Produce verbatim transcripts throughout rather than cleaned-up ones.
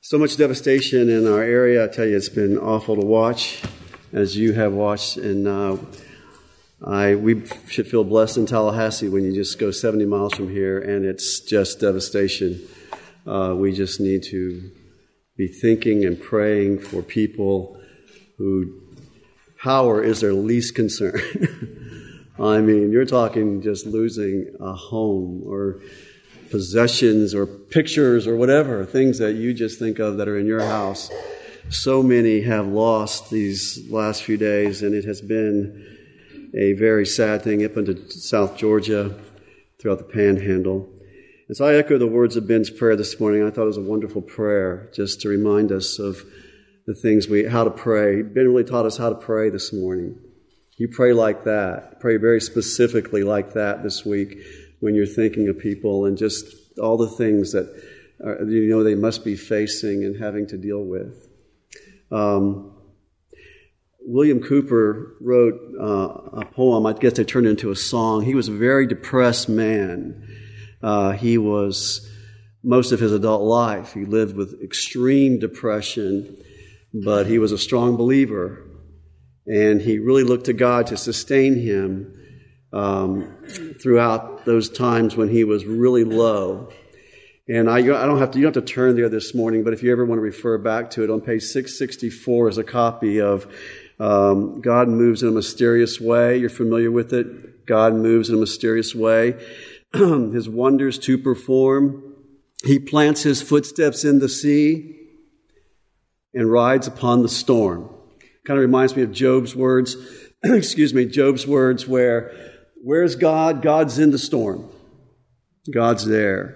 So much devastation in our area. I tell you, it's been awful to watch, as you have watched. And uh, I we should feel blessed in Tallahassee when you just go seventy miles from here, and it's just devastation. Uh, we just need to be thinking and praying for people who power is their least concern. I mean, you're talking just losing a home or possessions or pictures or whatever, things that you just think of that are in your house. So many have lost these last few days, and it has been a very sad thing up into South Georgia, throughout the Panhandle. And so I echo the words of Ben's prayer this morning. I thought it was a wonderful prayer just to remind us of the things we, how to pray. Ben really taught us how to pray this morning. You pray like that. Pray very specifically like that this week when you're thinking of people and just all the things that are, you know they must be facing and having to deal with. Um, William Cooper wrote uh, a poem. I guess they turned it into a song. He was a very depressed man. Uh, he was, most of his adult life, he lived with extreme depression, but he was a strong believer. And he really looked to God to sustain him um, throughout those times when he was really low. And I, I don't have to, you don't have to turn there this morning, but if you ever want to refer back to it, on page six sixty-four is a copy of um, God Moves in a Mysterious Way. You're familiar with it? God moves in a mysterious way. His wonders to perform. He plants his footsteps in the sea and rides upon the storm. Kind of reminds me of Job's words, excuse me, Job's words where, where's God? God's in the storm. God's there.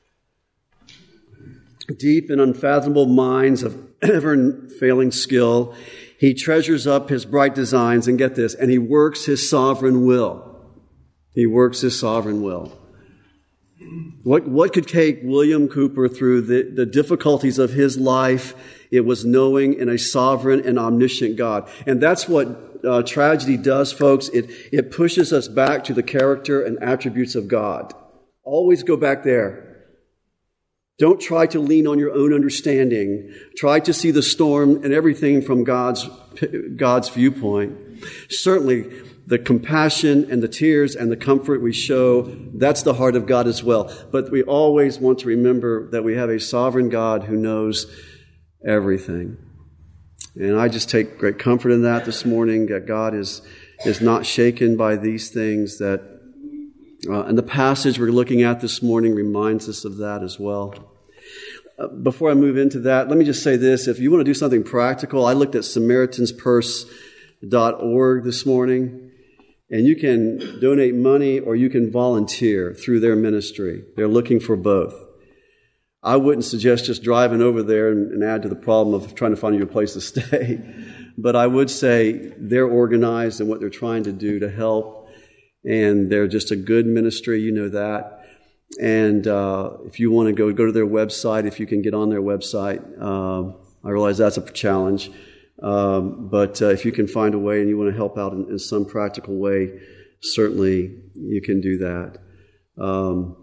Deep and unfathomable minds of ever-failing skill, he treasures up his bright designs, and get this, and he works his sovereign will. He works his sovereign will. What, what could take William Cooper through the, the difficulties of his life? It was knowing in a sovereign and omniscient God. And that's what uh, tragedy does, folks. It, it pushes us back to the character and attributes of God. Always go back there. Don't try to lean on your own understanding. Try to see the storm and everything from God's, God's viewpoint. Certainly, the compassion and the tears and the comfort we show, that's the heart of God as well. But we always want to remember that we have a sovereign God who knows everything. And I just take great comfort in that this morning, that God is, is not shaken by these things, that Uh, and the passage we're looking at this morning reminds us of that as well. Uh, before I move into that, let me just say this. If you want to do something practical, I looked at Samaritan's Purse dot org this morning, and you can donate money or you can volunteer through their ministry. They're looking for both. I wouldn't suggest just driving over there and, and add to the problem of trying to find you a place to stay. But I would say they're organized in what they're trying to do to help. And they're just a good ministry, you know that. And uh, if you want to go, go to their website, if you can get on their website. Uh, I realize that's a challenge. Um, but uh, if you can find a way and you want to help out in, in some practical way, certainly you can do that. Um,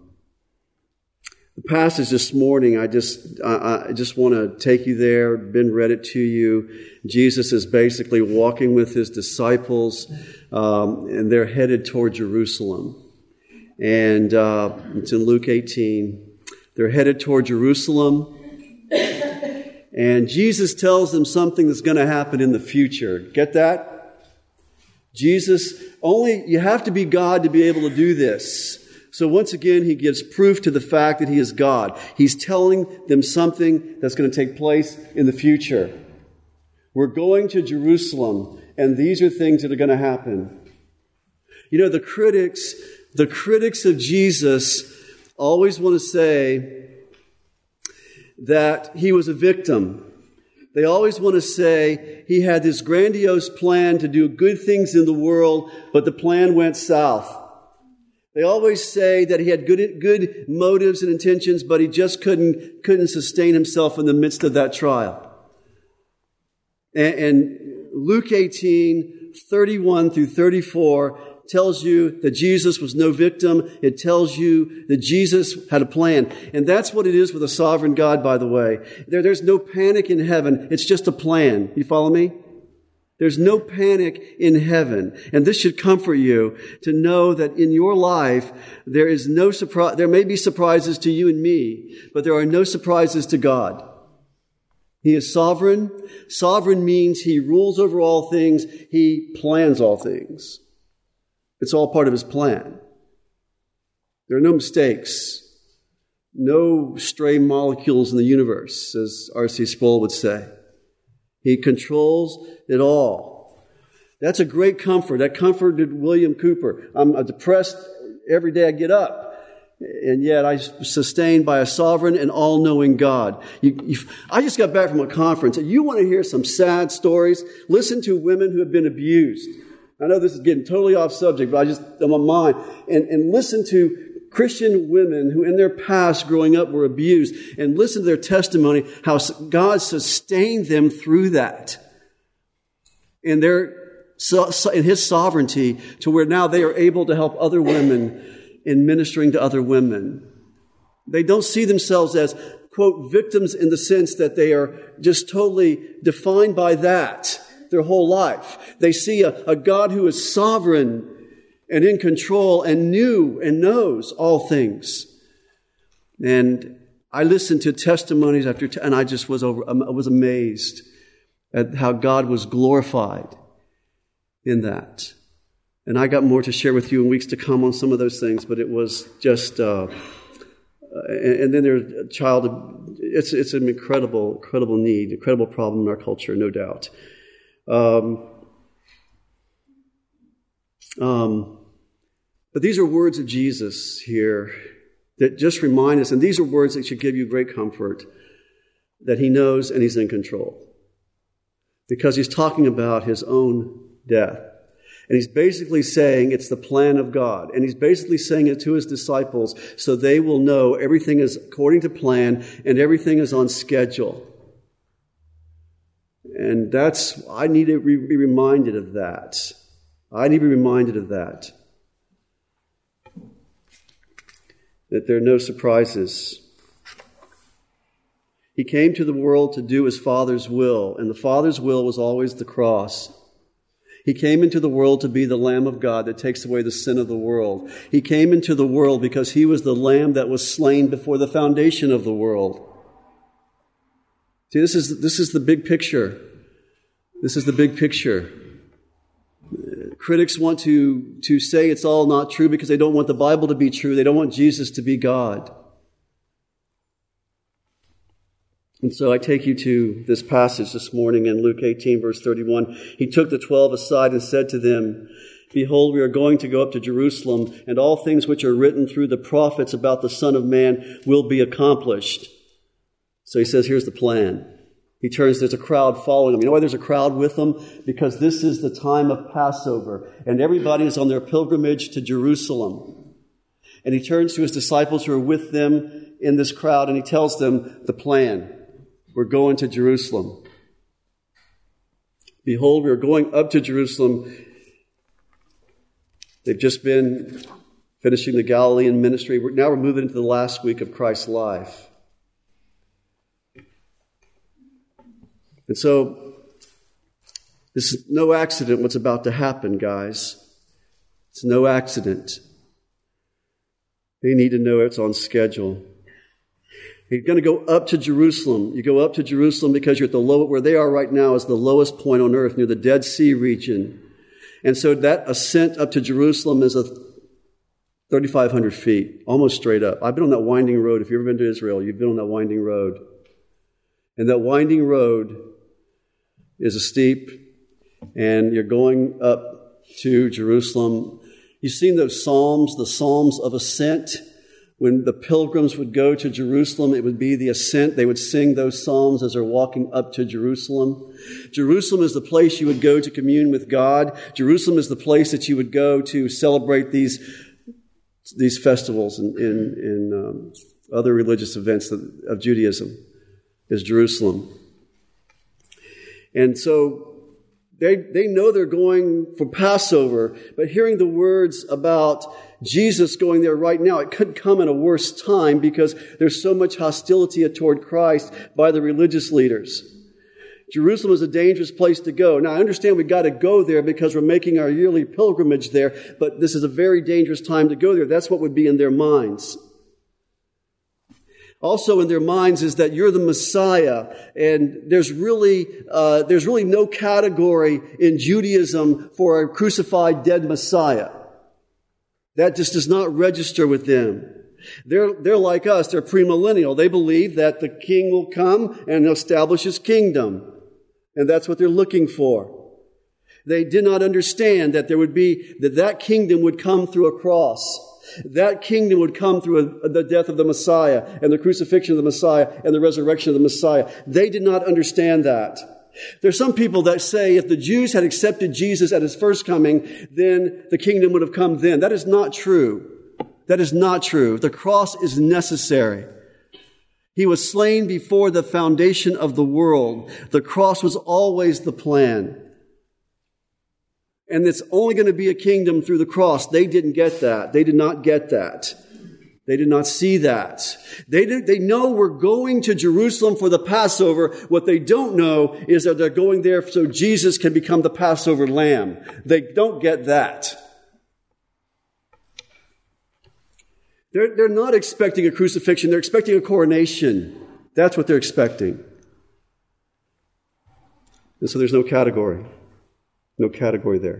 the passage this morning, I just I, I just want to take you there. Ben read it to you. Jesus is basically walking with his disciples, um, and they're headed toward Jerusalem. And uh, it's in Luke eighteen. They're headed toward Jerusalem, and Jesus tells them something that's going to happen in the future. Get that? Jesus, only you have to be God to be able to do this. So once again, he gives proof to the fact that he is God. He's telling them something that's going to take place in the future. We're going to Jerusalem, and these are things that are going to happen. You know, the critics, the critics of Jesus always want to say that he was a victim. They always want to say he had this grandiose plan to do good things in the world, but the plan went south. They always say that he had good good motives and intentions, but he just couldn't couldn't sustain himself in the midst of that trial. And, and Luke eighteen, thirty-one through thirty-four tells you that Jesus was no victim. It tells you that Jesus had a plan. And that's what it is with a sovereign God, by the way. There, there's no panic in heaven. It's just a plan. You follow me? There's no panic in heaven. And this should comfort you to know that in your life, there is no surprise. There may be surprises to you and me, but there are no surprises to God. He is sovereign. Sovereign means he rules over all things. He plans all things. It's all part of his plan. There are no mistakes, no stray molecules in the universe, as R C Sproul would say. He controls it all. That's a great comfort. That comforted William Cooper. I'm depressed every day I get up, and yet I'm sustained by a sovereign and all-knowing God. You, you, I just got back from a conference, and you want to hear some sad stories? Listen to women who have been abused. I know this is getting totally off subject, but I just, I'm on mine. And, and listen to Christian women who in their past growing up were abused, and listen to their testimony, how God sustained them through that. In their, in his sovereignty, to where now they are able to help other women in ministering to other women. They don't see themselves as, quote, victims in the sense that they are just totally defined by that their whole life. They see a, a God who is sovereign and in control and knew and knows all things. And I listened to testimonies after, t- and I just was over, I was amazed at how God was glorified in that. And I got more to share with you in weeks to come on some of those things, but it was just, uh, and, and then there's a child, it's, it's an incredible, incredible need, incredible problem in our culture, no doubt. Um, um, but these are words of Jesus here that just remind us, and these are words that should give you great comfort, that he knows and he's in control. Because he's talking about his own death. And he's basically saying it's the plan of God. And he's basically saying it to his disciples so they will know everything is according to plan and everything is on schedule. And that's, I need to be reminded of that. I need to be reminded of that. That there are no surprises. He came to the world to do his Father's will, and the Father's will was always the cross. He came into the world to be the Lamb of God that takes away the sin of the world. He came into the world because he was the Lamb that was slain before the foundation of the world. See, this is, this is the big picture. This is the big picture. Critics want to, to say it's all not true because they don't want the Bible to be true. They don't want Jesus to be God. And so I take you to this passage this morning in Luke eighteen, verse thirty-one. He took the twelve aside and said to them, "Behold, we are going to go up to Jerusalem, and all things which are written through the prophets about the Son of Man will be accomplished." So he says, here's the plan. He turns, there's a crowd following him. You know why there's a crowd with him? Because this is the time of Passover, and everybody is on their pilgrimage to Jerusalem. And he turns to his disciples who are with them in this crowd, and he tells them the plan. We're going to Jerusalem. Behold, we are going up to Jerusalem. They've just been finishing the Galilean ministry. Now we're moving into the last week of Christ's life. And so, this is no accident what's about to happen, guys. It's no accident. They need to know it's on schedule. You're going to go up to Jerusalem. You go up to Jerusalem because you're at the low, where they are right now is the lowest point on earth, near the Dead Sea region. And so that ascent up to Jerusalem is a thirty-five hundred feet, almost straight up. I've been on that winding road. If you've ever been to Israel, you've been on that winding road. And that winding road is a steep, and you're going up to Jerusalem. You've seen those psalms, the psalms of ascent. When the pilgrims would go to Jerusalem, it would be the ascent. They would sing those psalms as they're walking up to Jerusalem. Jerusalem is the place you would go to commune with God. Jerusalem is the place that you would go to celebrate these, these festivals and in, in, um, other religious events of, of Judaism, is Jerusalem. And so They, they know they're going for Passover, but hearing the words about Jesus going there right now, it could come at a worse time because there's so much hostility toward Christ by the religious leaders. Jerusalem is a dangerous place to go. Now, I understand we've got to go there because we're making our yearly pilgrimage there, but this is a very dangerous time to go there. That's what would be in their minds. Also in their minds is that you're the Messiah, and there's really uh, there's really no category in Judaism for a crucified dead Messiah. That just does not register with them. They're they're like us. They're premillennial. They believe that the King will come and establish his kingdom, and that's what they're looking for. They did not understand that there would be that that kingdom would come through a cross. That kingdom would come through a, the death of the Messiah and the crucifixion of the Messiah and the resurrection of the Messiah. They did not understand that. There's some people that say if the Jews had accepted Jesus at his first coming, then the kingdom would have come then. That is not true. That is not true. The cross is necessary. He was slain before the foundation of the world. The cross was always the plan. And it's only going to be a kingdom through the cross. They didn't get that. They did not get that. They did not see that. They did, they know we're going to Jerusalem for the Passover. What they don't know is that they're going there so Jesus can become the Passover lamb. They don't get that. They're, they're not expecting a crucifixion. They're expecting a coronation. That's what they're expecting. And so there's no category. No category there.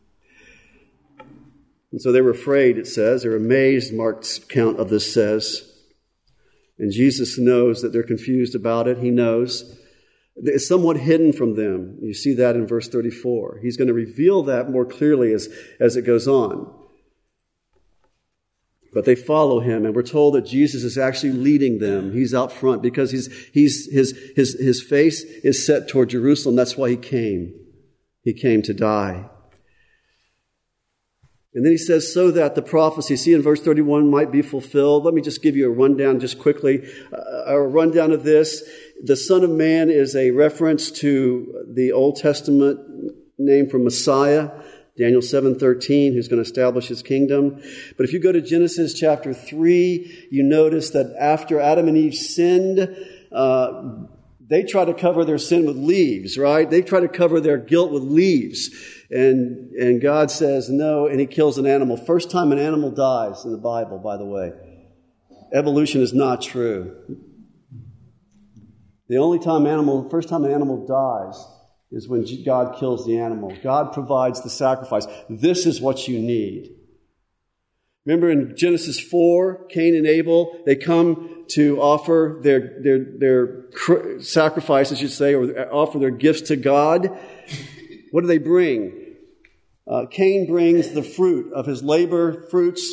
And so they were afraid, it says. They're amazed, Mark's account of this says. And Jesus knows that they're confused about it. He knows. It's somewhat hidden from them. You see that in verse thirty-four. He's going to reveal that more clearly as, as it goes on. But they follow him, and we're told that Jesus is actually leading them. He's out front because he's, he's, his, his, his face is set toward Jerusalem. That's why he came. He came to die. And then he says, so that the prophecy, see in verse thirty-one, might be fulfilled. Let me just give you a rundown just quickly. Uh, a rundown of this. The Son of Man is a reference to the Old Testament name for Messiah, Daniel seven thirteen, who's going to establish his kingdom. But if you go to Genesis chapter three, you notice that after Adam and Eve sinned, uh, they try to cover their sin with leaves, right? They try to cover their guilt with leaves. And and God says no, and he kills an animal. First time an animal dies in the Bible, by the way. Evolution is not true. The only time animal, first time an animal dies is when God kills the animal. God provides the sacrifice. This is what you need. Remember in Genesis four, Cain and Abel, they come to offer their their their sacrifices, you say, or offer their gifts to God. What do they bring? Uh, Cain brings the fruit of his labor, fruits.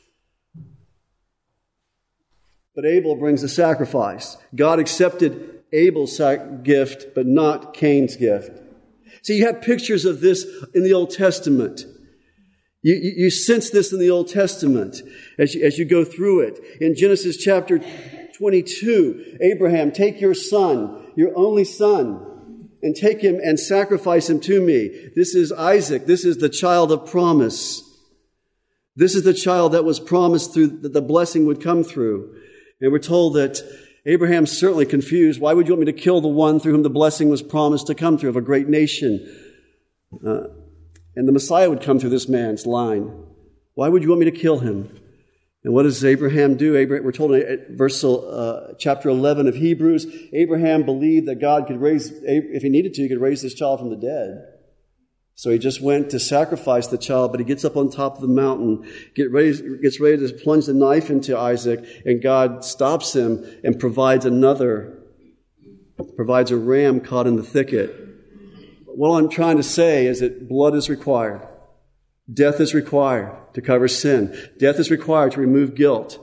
But Abel brings the sacrifice. God accepted Abel's sac- gift, but not Cain's gift. See, you have pictures of this in the Old Testament. You, you, you sense this in the Old Testament as you, as you go through it. In Genesis chapter twenty-two, Abraham, take your son, your only son, and take him and sacrifice him to me. This is Isaac. This is the child of promise. This is the child that was promised through that the blessing would come through. And we're told that Abraham's certainly confused. Why would you want me to kill the one through whom the blessing was promised to come through of a great nation? Uh, and the Messiah would come through this man's line. Why would you want me to kill him? And what does Abraham do? Abraham, we're told in verse, uh, chapter eleven of Hebrews, Abraham believed that God could raise, if he needed to, he could raise this child from the dead. So he just went to sacrifice the child, but he gets up on top of the mountain, get ready, gets ready to plunge the knife into Isaac, and God stops him and provides another, provides a ram caught in the thicket. What I'm trying to say is that blood is required. Death is required to cover sin. Death is required to remove guilt.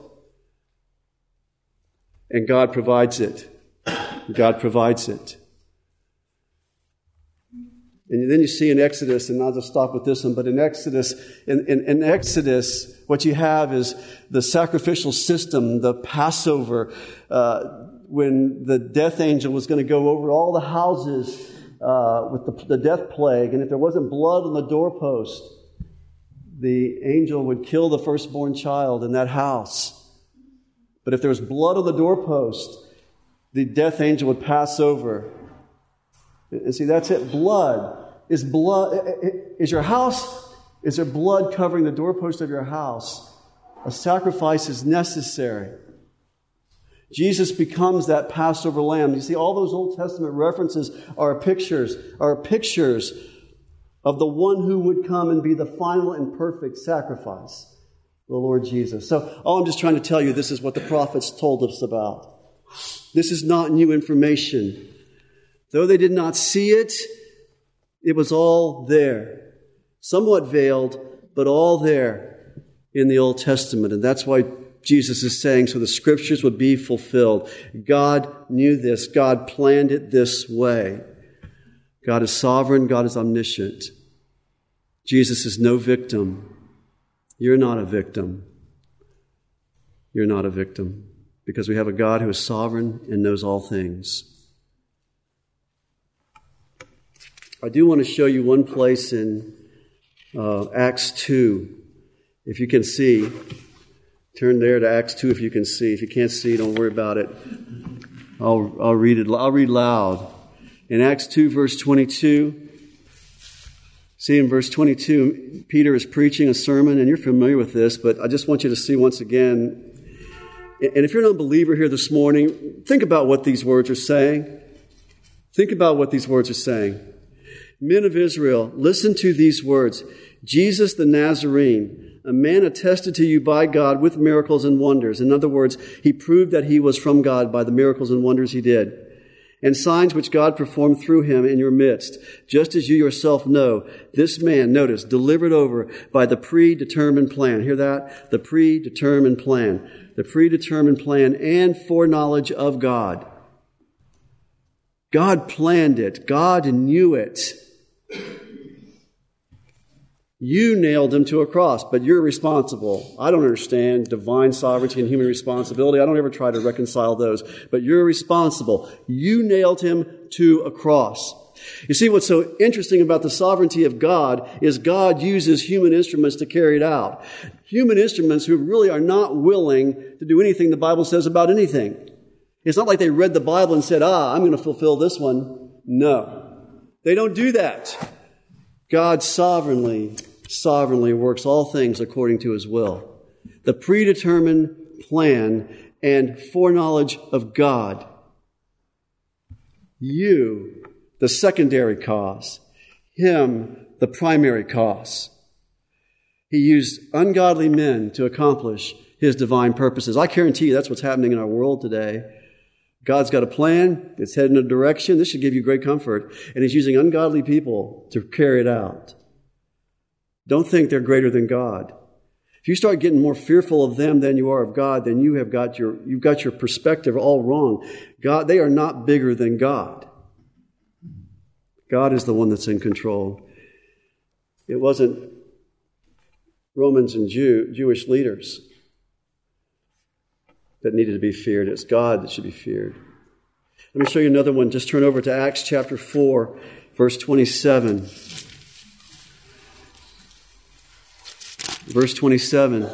And God provides it. God provides it. And then you see in Exodus, and I'll just stop with this one, but in Exodus, in, in, in Exodus, what you have is the sacrificial system, the Passover, uh, when the death angel was going to go over all the houses uh, with the, the death plague, and if there wasn't blood on the doorpost, the angel would kill the firstborn child in that house. But if there was blood on the doorpost, the death angel would pass over. And see, that's it. Blood. Is blood, is your house, is there blood covering the doorpost of your house? A sacrifice is necessary. Jesus becomes that Passover lamb. You see, all those Old Testament references are pictures, are pictures of the one who would come and be the final and perfect sacrifice, the Lord Jesus. So all I'm just trying to tell you, this is what the prophets told us about. This is not new information. Though they did not see it, it was all there. Somewhat veiled, but all there in the Old Testament. And that's why Jesus is saying, so the Scriptures would be fulfilled. God knew this. God planned it this way. God is sovereign. God is omniscient. Jesus is no victim. You're not a victim. You're not a victim. Because we have a God who is sovereign and knows all things. I do want to show you one place in uh, Acts two. If you can see, turn there to Acts two if you can see. If you can't see, don't worry about it. I'll, I'll read it. I'll read loud. In Acts two, verse twenty-two, see in verse twenty-two, Peter is preaching a sermon, and you're familiar with this, but I just want you to see once again. And if you're an unbeliever here this morning, think about what these words are saying. Think about what these words are saying. Men of Israel, listen to these words. Jesus the Nazarene, a man attested to you by God with miracles and wonders. In other words, he proved that he was from God by the miracles and wonders he did. And signs which God performed through him in your midst, just as you yourself know. This man, notice, delivered over by the predetermined plan. Hear that? The predetermined plan. The predetermined plan and foreknowledge of God. God planned it. God knew it. You nailed him to a cross, but you're responsible. I don't understand divine sovereignty and human responsibility. I don't ever try to reconcile those, but you're responsible. You nailed him to a cross. You see, what's so interesting about the sovereignty of God is God uses human instruments to carry it out. Human instruments who really are not willing to do anything the Bible says about anything. It's not like they read the Bible and said, ah, I'm going to fulfill this one. No, they don't do that. God sovereignly, sovereignly works all things according to his will. The predetermined plan and foreknowledge of God. You, the secondary cause. Him, the primary cause. He used ungodly men to accomplish his divine purposes. I guarantee you that's what's happening in our world today. God's got a plan. It's headed in a direction. This should give you great comfort. And he's using ungodly people to carry it out. Don't think they're greater than God. If you start getting more fearful of them than you are of God, then you have got your, you've got your perspective all wrong. God, they are not bigger than God. God is the one that's in control. It wasn't Romans and Jew, Jewish leaders that needed to be feared. It's God that should be feared. Let me show you another one. Just turn over to Acts chapter four, verse twenty-seven. Verse twenty-seven.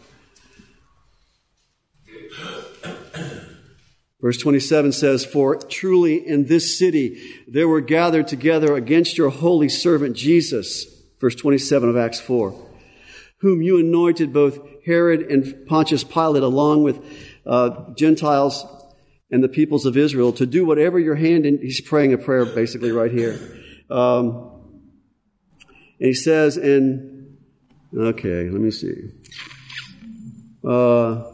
Verse twenty-seven says, "For truly in this city there were gathered together against your holy servant Jesus," verse twenty-seven of Acts four, "whom you anointed, both Herod and Pontius Pilate, along with uh, Gentiles and the peoples of Israel, to do whatever your hand," in, he's praying a prayer basically right here. Um, and he says, and, okay, let me see. Uh,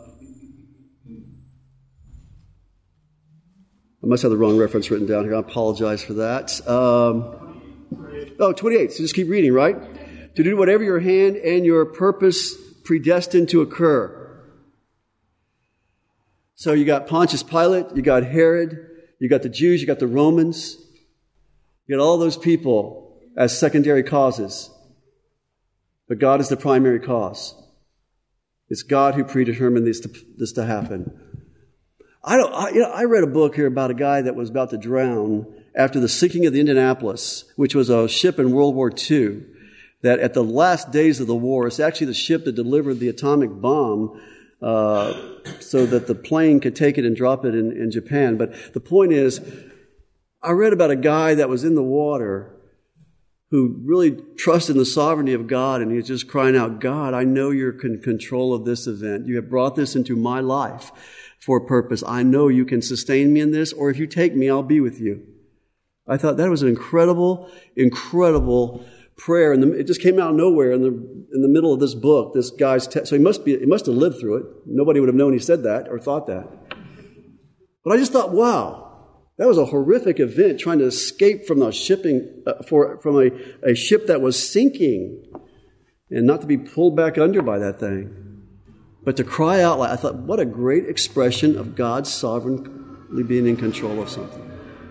I must have the wrong reference written down here. I apologize for that. Um, oh, twenty-eight. So just keep reading, right? "To do whatever your hand and your purpose predestined to occur." So you got Pontius Pilate, you got Herod, you got the Jews, you got the Romans. You got all those people as secondary causes. But God is the primary cause. It's God who predetermined this to, this to happen. I don't. I, you know, I read a book here about a guy that was about to drown, after the sinking of the Indianapolis, which was a ship in World War Two, that at the last days of the war, it's actually the ship that delivered the atomic bomb uh, so that the plane could take it and drop it in, in Japan. But the point is, I read about a guy that was in the water who really trusted in the sovereignty of God, and he was just crying out, God, I know you're in control of this event. You have brought this into my life for a purpose. I know you can sustain me in this, or if you take me, I'll be with you. I thought that was an incredible, incredible prayer. And it just came out of nowhere in the in the middle of this book, this guy's te- so he must be he must have lived through it. Nobody would have known he said that or thought that. But I just thought, wow. That was a horrific event, trying to escape from a shipping uh, for from a, a ship that was sinking, and not to be pulled back under by that thing, but to cry out like I thought, what a great expression of God's sovereignly being in control of something.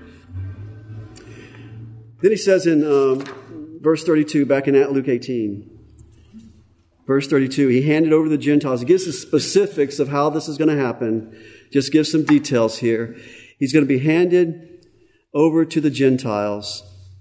Then he says in um, verse thirty-two, back in Luke eighteen, verse thirty-two, he handed over the Gentiles. He gives the specifics of how this is going to happen. Just gives some details here. He's going to be handed over to the Gentiles.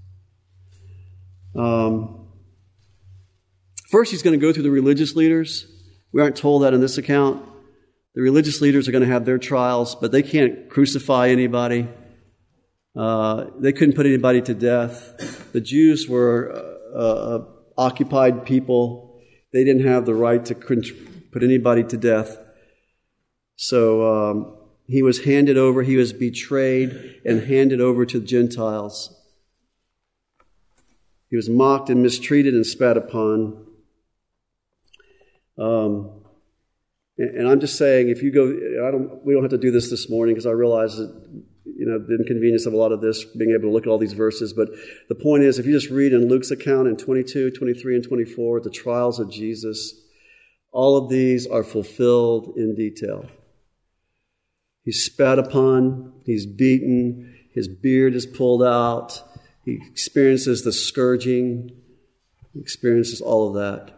Um, first, he's going to go through the religious leaders. We aren't told that in this account. The religious leaders are going to have their trials, but they can't crucify anybody. Uh, they couldn't put anybody to death. The Jews were uh, uh, occupied people. They didn't have the right to put anybody to death. So um, he was handed over. He was betrayed and handed over to the Gentiles. He was mocked and mistreated and spat upon. Um, and, and I'm just saying, if you go, I don't. We don't have to do this this morning because I realize that, you know, the inconvenience of a lot of this, being able to look at all these verses. But the point is, if you just read in Luke's account in twenty-two, twenty-three, and twenty-four, the trials of Jesus, all of these are fulfilled in detail. He's spat upon, he's beaten, his beard is pulled out, he experiences the scourging, he experiences all of that.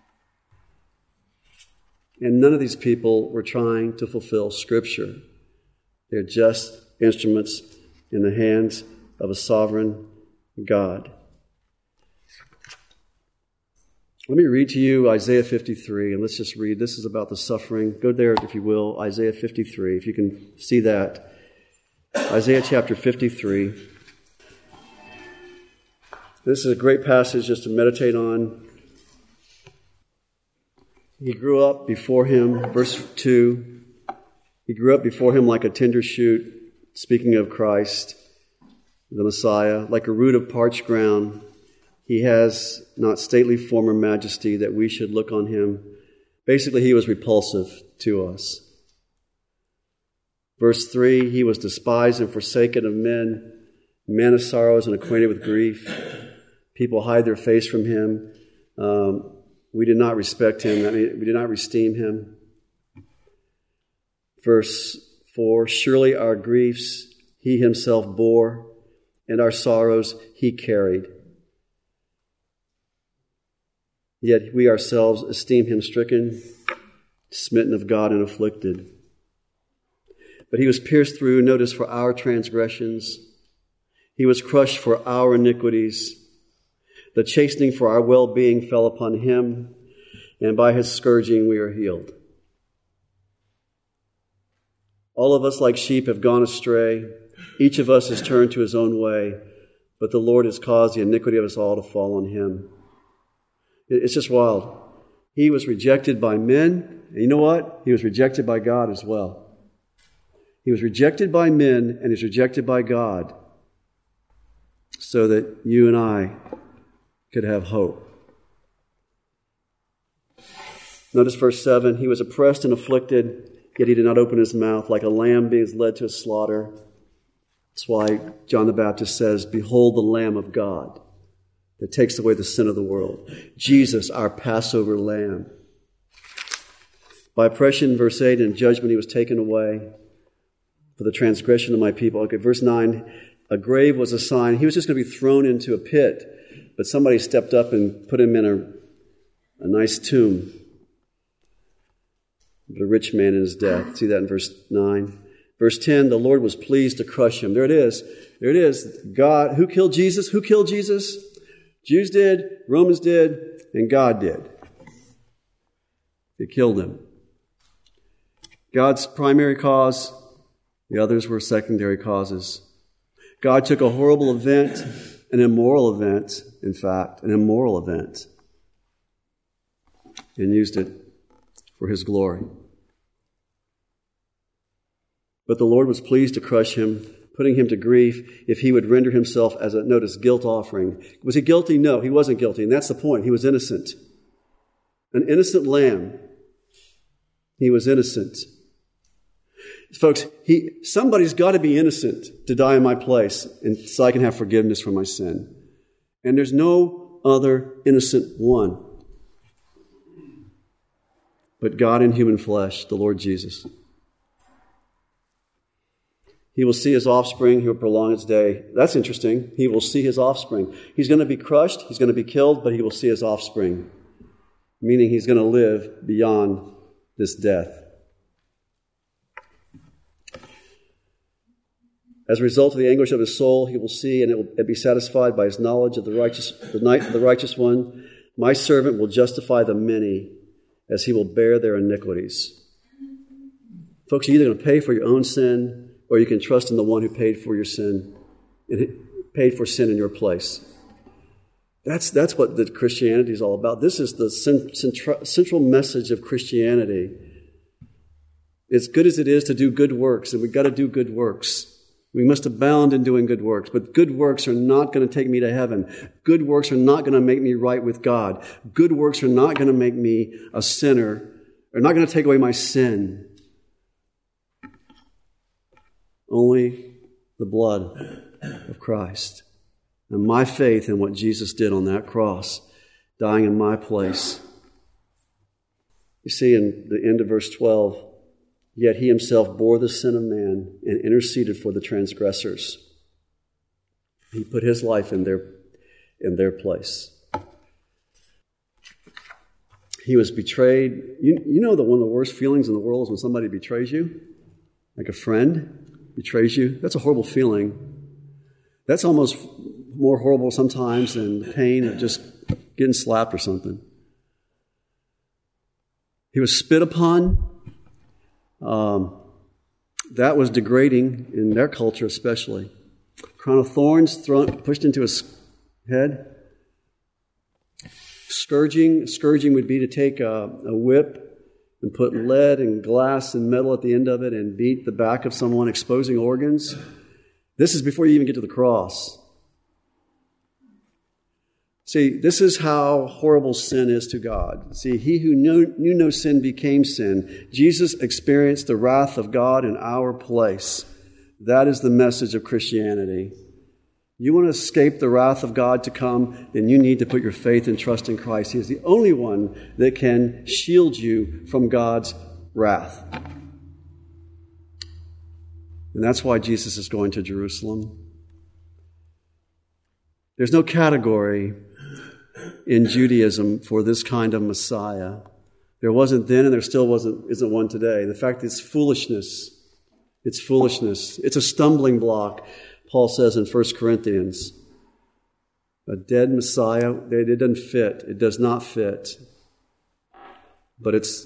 And none of these people were trying to fulfill Scripture. They're just instruments in the hands of a sovereign God. Let me read to you Isaiah fifty-three, and let's just read. This is about the suffering. Go there, if you will, Isaiah fifty-three, if you can see that. Isaiah chapter fifty-three. This is a great passage just to meditate on. He grew up before him, verse two, he grew up before him like a tender shoot, speaking of Christ, the Messiah, like a root of parched ground. He has not stately form or majesty that we should look on him. Basically, he was repulsive to us. Verse three, he was despised and forsaken of men, a man of sorrows and acquainted with grief. People hide their face from him. Um, we did not respect him. I mean, we did not esteem him. Verse four, surely our griefs he himself bore, and our sorrows he carried. Yet we ourselves esteem him stricken, smitten of God, and afflicted. But he was pierced through, notice, for our transgressions. He was crushed for our iniquities. The chastening for our well-being fell upon him, and by his scourging we are healed. All of us like sheep have gone astray. Each of us has turned to his own way, but the Lord has caused the iniquity of us all to fall on him. It's just wild. He was rejected by men, and you know what? He was rejected by God as well. He was rejected by men, and he's rejected by God, so that you and I could have hope. Notice verse seven, he was oppressed and afflicted, yet he did not open his mouth, like a lamb being led to a slaughter. That's why John the Baptist says, behold the Lamb of God that takes away the sin of the world. Jesus, our Passover lamb. By oppression, verse eight, in judgment he was taken away for the transgression of my people. Okay, verse nine, a grave was a sign. He was just going to be thrown into a pit, but somebody stepped up and put him in a, a nice tomb. The rich man in his death. See that in verse nine. Verse ten, the Lord was pleased to crush him. There it is. There it is. God, who killed Jesus? Who killed Jesus? Jews did, Romans did, and God did. They killed him. God's primary cause, the others were secondary causes. God took a horrible event, an immoral event, in fact, an immoral event, and used it for his glory. But the Lord was pleased to crush him, putting him to grief if he would render himself as a, notice, guilt offering. Was he guilty? No, he wasn't guilty. And that's the point. He was innocent. An innocent lamb. He was innocent. Folks, he, somebody's got to be innocent to die in my place and so I can have forgiveness for my sin. And there's no other innocent one but God in human flesh, the Lord Jesus. He will see his offspring. He will prolong its day. That's interesting. He will see his offspring. He's going to be crushed. He's going to be killed, but he will see his offspring, meaning he's going to live beyond this death. As a result of the anguish of his soul, he will see and it will be satisfied by his knowledge of the righteous, the night of the righteous one. My servant will justify the many as he will bear their iniquities. Folks, you're either going to pay for your own sin or you can trust in the one who paid for your sin, and paid for sin in your place. That's, that's what the Christianity is all about. This is the central, central message of Christianity. As good as it is to do good works, and we've got to do good works. We must abound in doing good works, but good works are not going to take me to heaven. Good works are not going to make me right with God. Good works are not going to make me a sinner. They're not going to take away my sin. Only the blood of Christ and my faith in what Jesus did on that cross, dying in my place. You see in the end of verse twelve, yet he himself bore the sin of man and interceded for the transgressors. He put his life in their, in their place. He was betrayed. You, you know that one of the worst feelings in the world is when somebody betrays you, like a friend betrays you. That's a horrible feeling. That's almost more horrible sometimes than the pain of just getting slapped or something. He was spit upon. Um, that was degrading in their culture especially. Crown of thorns thrown, pushed into his head. Scourging. Scourging would be to take a, a whip and put lead and glass and metal at the end of it and beat the back of someone, exposing organs. This is before you even get to the cross. See, this is how horrible sin is to God. See, he who knew, knew no sin became sin. Jesus experienced the wrath of God in our place. That is the message of Christianity. You want to escape the wrath of God to come, then you need to put your faith and trust in Christ. He is the only one that can shield you from God's wrath. And that's why Jesus is going to Jerusalem. There's no category in Judaism for this kind of Messiah. There wasn't then, and there still wasn't isn't one today. The fact is foolishness. It's foolishness. It's a stumbling block, Paul says in First Corinthians. A dead Messiah, it doesn't fit. It does not fit. But it's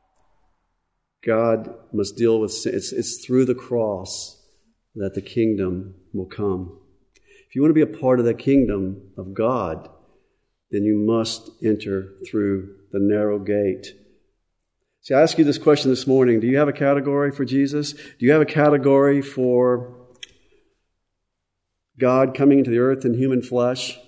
God must deal with sin. It's, it's through the cross that the kingdom will come. If you want to be a part of the kingdom of God, then you must enter through the narrow gate. See, I ask you this question this morning. Do you have a category for Jesus? Do you have a category for God coming into the earth in human flesh?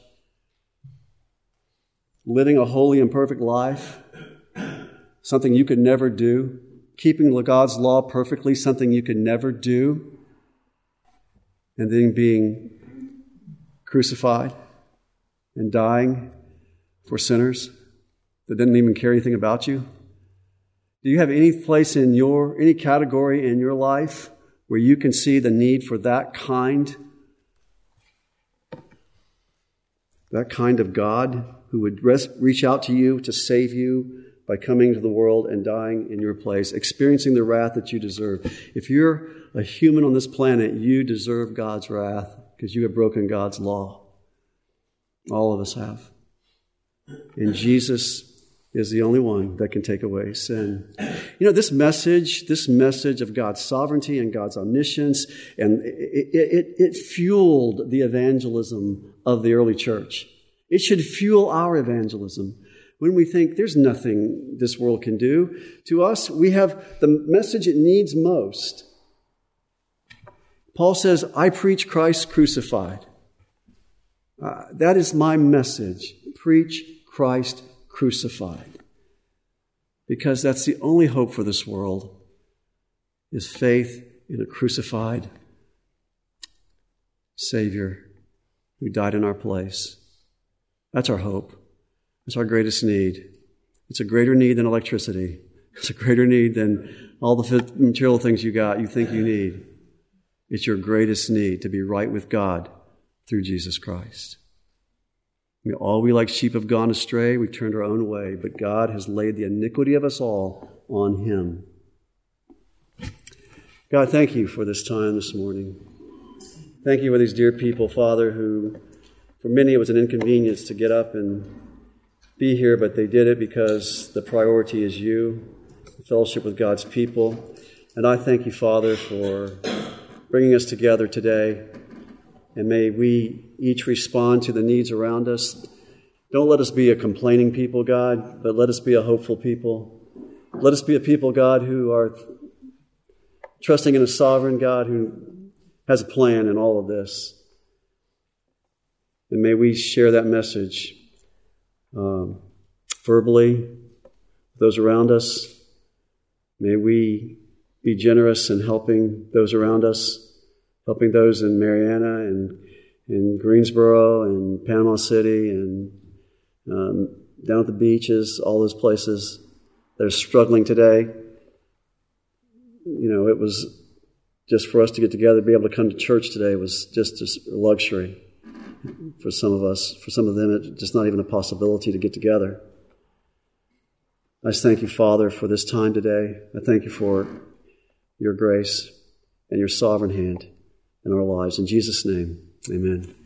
Living a holy and perfect life? Something you could never do? Keeping God's law perfectly? Something you could never do? And then being crucified and dying for sinners that didn't even care anything about you? Do you have any place in your, any category in your life where you can see the need for that kind, that kind of God who would rest, reach out to you to save you by coming to the world and dying in your place, experiencing the wrath that you deserve. If you're a human on this planet, you deserve God's wrath because you have broken God's law. All of us have. And Jesus is the only one that can take away sin. You know, this message, this message of God's sovereignty and God's omniscience, and it, it, it fueled the evangelism of the early church. It should fuel our evangelism. When we think there's nothing this world can do to us, we have the message it needs most. Paul says, I preach Christ crucified. Uh, that is my message. Preach Christ crucified. Because that's the only hope for this world, is faith in a crucified Savior who died in our place. That's our hope. It's our greatest need. It's a greater need than electricity. It's a greater need than all the material things you got, you think you need. It's your greatest need to be right with God through Jesus Christ. I mean, all we like sheep have gone astray. We've turned our own way. But God has laid the iniquity of us all on Him. God, thank you for this time this morning. Thank you for these dear people, Father, who for many it was an inconvenience to get up and be here, but they did it because the priority is you, the fellowship with God's people. And I thank you, Father, for bringing us together today. And may we each respond to the needs around us. Don't let us be a complaining people, God, but let us be a hopeful people. Let us be a people, God, who are trusting in a sovereign God who has a plan in all of this. And may we share that message Um, verbally, those around us. May we be generous in helping those around us, helping those in Marianna and in Greensboro and Panama City and um, down at the beaches, all those places that are struggling today. You know, it was just for us to get together, be able to come to church today was just a luxury. For some of us, for some of them, it's just not even a possibility to get together. I just thank you, Father, for this time today. I thank you for your grace and your sovereign hand in our lives. In Jesus' name, amen.